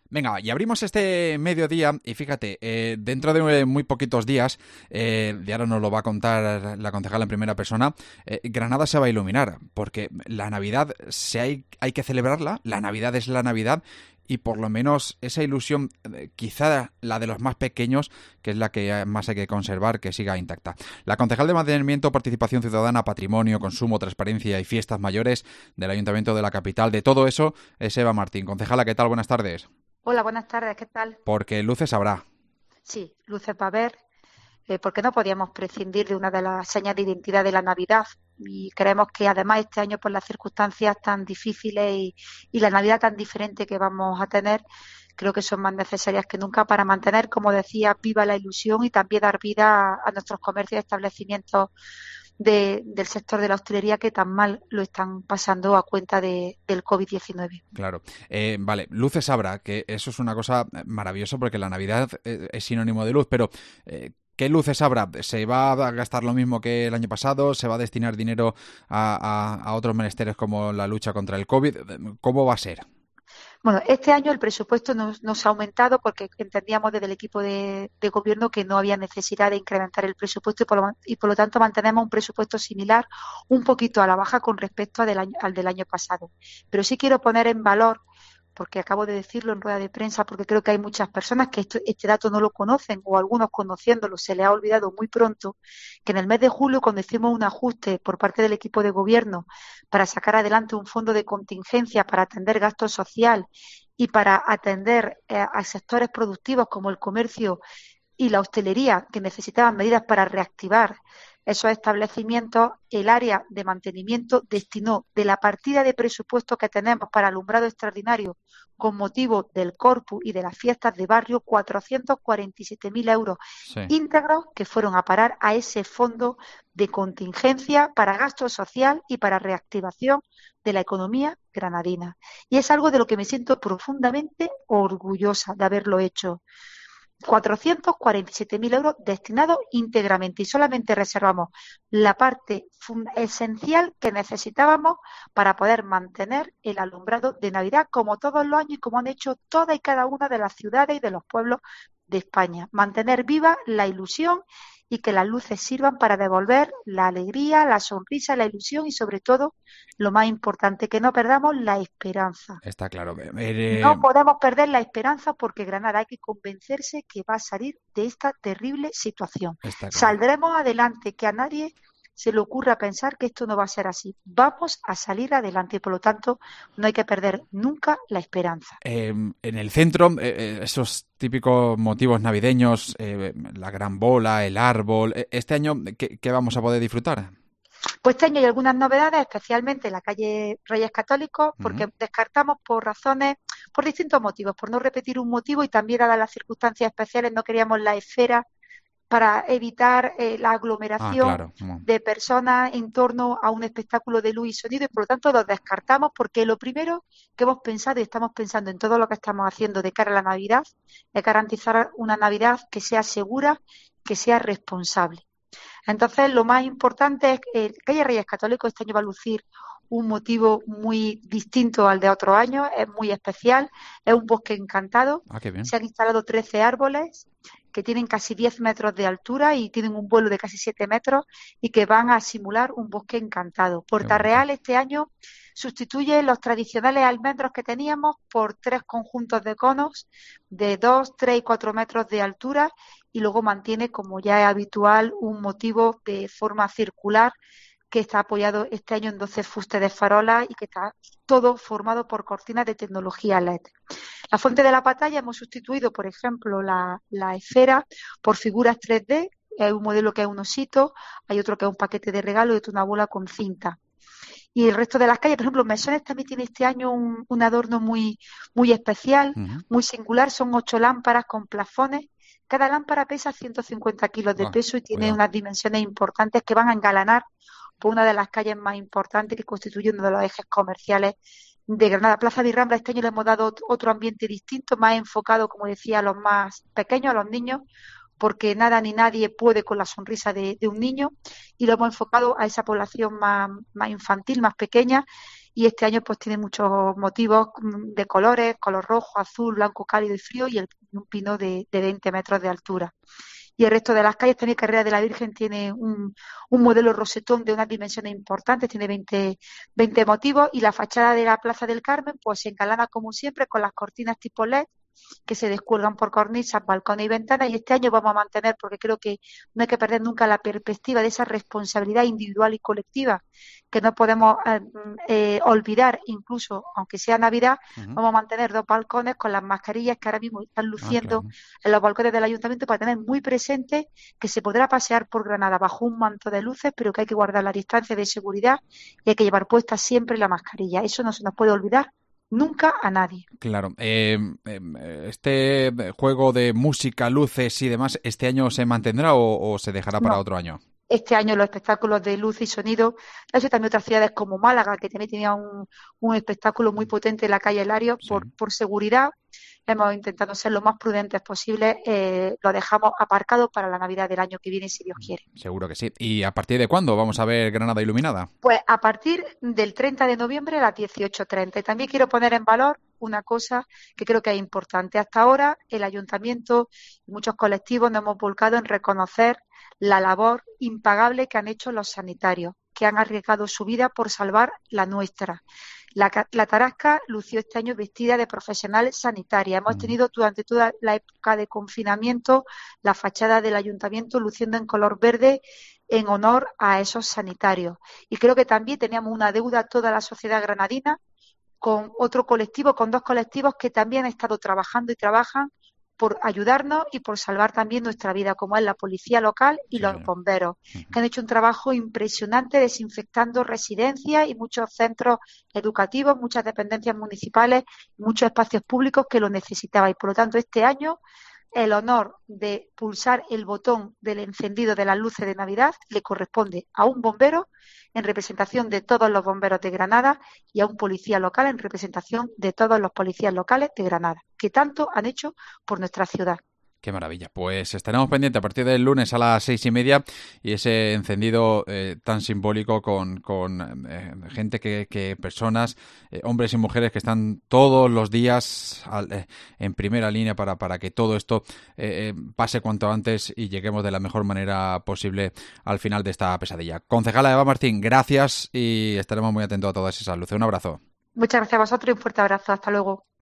Venga, y abrimos este mediodía y fíjate, dentro de muy poquitos días, y ahora nos lo va a contar la concejala en primera persona, Granada se va a iluminar, porque la Navidad hay que celebrarla, la Navidad es la Navidad, y por lo menos esa ilusión, quizá la de los más pequeños, que es la que más hay que conservar, que siga intacta. La concejal de Mantenimiento, Participación Ciudadana, Patrimonio, Consumo, Transparencia y Fiestas Mayores del Ayuntamiento de la capital, de todo eso, es Eva Martín. Concejala, ¿qué tal? Buenas tardes. Hola, buenas tardes, ¿qué tal? Porque luces habrá. Sí, luces va a haber, porque no podíamos prescindir de una de las señas de identidad de la Navidad. Y creemos que además este año, por las circunstancias tan difíciles y la Navidad tan diferente que vamos a tener, creo que son más necesarias que nunca para mantener, como decía, viva la ilusión y también dar vida a nuestros comercios y establecimientos del sector de la hostelería que tan mal lo están pasando a cuenta del COVID-19. Claro. Vale, luces habrá, que eso es una cosa maravillosa porque la Navidad es sinónimo de luz, pero ¿qué luces habrá? ¿Se va a gastar lo mismo que el año pasado? ¿Se va a destinar dinero a otros menesteres como la lucha contra el COVID? ¿Cómo va a ser? Bueno, este año el presupuesto nos ha aumentado porque entendíamos desde el equipo de gobierno que no había necesidad de incrementar el presupuesto y por lo tanto mantenemos un presupuesto similar, un poquito a la baja con respecto al del año pasado. Pero sí quiero poner en valor, porque acabo de decirlo en rueda de prensa, porque creo que hay muchas personas que este dato no lo conocen o algunos conociéndolo se les ha olvidado muy pronto, que en el mes de julio, cuando hicimos un ajuste por parte del equipo de gobierno para sacar adelante un fondo de contingencia para atender gasto social y para atender a sectores productivos como el comercio y la hostelería, que necesitaban medidas para reactivar esos establecimientos, el área de mantenimiento destinó de la partida de presupuesto que tenemos para alumbrado extraordinario con motivo del Corpus y de las fiestas de barrio 447.000 euros Sí. íntegros que fueron a parar a ese fondo de contingencia para gasto social y para reactivación de la economía granadina. Y es algo de lo que me siento profundamente orgullosa de haberlo hecho. 447.000 euros destinados íntegramente y solamente reservamos la parte esencial que necesitábamos para poder mantener el alumbrado de Navidad como todos los años y como han hecho todas y cada una de las ciudades y de los pueblos de España. Mantener viva la ilusión y que las luces sirvan para devolver la alegría, la sonrisa, la ilusión y sobre todo, lo más importante, que no perdamos la esperanza. Está claro. No podemos perder la esperanza porque Granada hay que convencerse que va a salir de esta terrible situación. Está claro. Saldremos adelante, que a nadie se le ocurra pensar que esto no va a ser así. Vamos a salir adelante y por lo tanto no hay que perder nunca la esperanza. En el centro, esos típicos motivos navideños, la gran bola, el árbol, este año, ¿qué vamos a poder disfrutar? Pues este año hay algunas novedades, especialmente en la calle Reyes Católicos, Ujú. porque descartamos por razones, por distintos motivos, por no repetir un motivo y también dadas las circunstancias especiales no queríamos la esfera para evitar la Ah, aglomeración claro. de personas en torno a un espectáculo de luz y sonido y por lo tanto los descartamos porque lo primero que hemos pensado y estamos pensando en todo lo que estamos haciendo de cara a la Navidad es garantizar una Navidad que sea segura, que sea responsable. Entonces, lo más importante es que Calle Reyes Católicos este año va a lucir un motivo muy distinto al de otros años, es muy especial, es un bosque encantado. Ah, qué bien. Se han instalado 13 árboles que tienen casi 10 metros de altura y tienen un vuelo de casi 7 metros y que van a simular un bosque encantado. Qué Puerta bonito. Real este año sustituye los tradicionales almendros que teníamos por 3 conjuntos de conos de 2, 3 y 4 metros de altura y luego mantiene, como ya es habitual, un motivo de forma circular que está apoyado este año en 12 fustes de farolas y que está todo formado por cortinas de tecnología LED. La fuente de la pantalla hemos sustituido, por ejemplo, la esfera por figuras 3D. Hay un modelo que es un osito, hay otro que es un paquete de regalo y otro una bola con cinta. Y el resto de las calles, por ejemplo, Mesones también tiene este año un adorno muy especial, Ujú. muy singular. Son 8 lámparas con plafones. Cada lámpara pesa 150 kilos de Ah, peso y tiene cuidado. unas dimensiones importantes que van a engalanar por una de las calles más importantes que constituye uno de los ejes comerciales de Granada. Plaza Virrambla este año le hemos dado otro ambiente distinto, más enfocado, como decía, a los más pequeños, a los niños, porque nada ni nadie puede con la sonrisa de un niño y lo hemos enfocado a esa población más infantil, más pequeña y este año pues tiene muchos motivos de colores, color rojo, azul, blanco cálido y frío y un pino de 20 metros de altura. Y el resto de las calles, también Carrera de la Virgen tiene un modelo rosetón de unas dimensiones importantes, tiene 20 motivos, y la fachada de la Plaza del Carmen pues se engalana como siempre con las cortinas tipo LED que se descuelgan por cornisas, balcones y ventanas, y este año vamos a mantener, porque creo que no hay que perder nunca la perspectiva de esa responsabilidad individual y colectiva que no podemos olvidar, incluso aunque sea Navidad. Vamos a mantener 2 balcones con las mascarillas que ahora mismo están luciendo Claro. en los balcones del ayuntamiento, para tener muy presente que se podrá pasear por Granada bajo un manto de luces, pero que hay que guardar la distancia de seguridad y hay que llevar puesta siempre la mascarilla. Eso no se nos puede olvidar nunca a nadie. Claro. Este juego de música, luces y demás, ¿este año se mantendrá o se dejará para No. otro año? Este año los espectáculos de luz y sonido, ha hecho también otras ciudades como Málaga, que también tenía un espectáculo muy potente en la calle Hilario. Sí. Por seguridad, hemos intentado ser lo más prudentes posible, lo dejamos aparcado para la Navidad del año que viene, si Dios quiere. Seguro que sí. ¿Y a partir de cuándo vamos a ver Granada iluminada? Pues a partir del 30 de noviembre a las 18:30. Y también quiero poner en valor una cosa que creo que es importante. Hasta ahora el ayuntamiento y muchos colectivos nos hemos volcado en reconocer la labor impagable que han hecho los sanitarios, que han arriesgado su vida por salvar la nuestra. La Tarasca lució este año vestida de profesional sanitaria. Hemos tenido durante toda la época de confinamiento la fachada del ayuntamiento luciendo en color verde en honor a esos sanitarios. Y creo que también teníamos una deuda toda la sociedad granadina con otro colectivo, con 2 colectivos que también han estado trabajando y trabajan por ayudarnos y por salvar también nuestra vida, como es la policía local y Sí, los señor. bomberos, que han hecho un trabajo impresionante desinfectando residencias y muchos centros educativos, muchas dependencias municipales, muchos espacios públicos que lo necesitaban. Y por lo tanto, este año el honor de pulsar el botón del encendido de las luces de Navidad le corresponde a un bombero en representación de todos los bomberos de Granada y a un policía local en representación de todos los policías locales de Granada, que tanto han hecho por nuestra ciudad. Qué maravilla. Pues estaremos pendientes a partir del lunes a las 6:30 y ese encendido tan simbólico con gente personas, hombres y mujeres que están todos los días en primera línea para que todo esto pase cuanto antes y lleguemos de la mejor manera posible al final de esta pesadilla. Concejala Eva Martín, gracias y estaremos muy atentos a todas esas luces. Un abrazo. Muchas gracias a vosotros y un fuerte abrazo. Hasta luego.